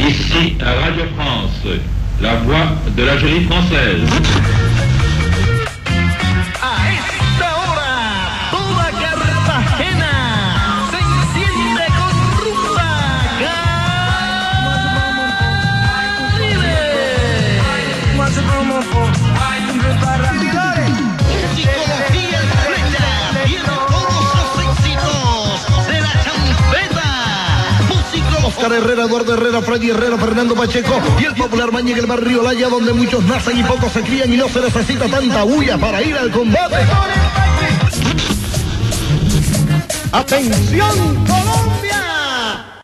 Ici, à Radio France, la voix de l'Algérie française. A esta hora, toda Cartagena se enciende con rumba Caribe. Psicología Estrella tiene todos los éxitos de la champeta. Músicos Oscar Herrera, Eduardo Herrera, Freddy Herrera, Fernando Pacheco y el popular Mañe en el barrio Laya, donde muchos nacen y pocos se crían y no se necesita tanta bulla para ir al combate. ¡Atención, Colombia!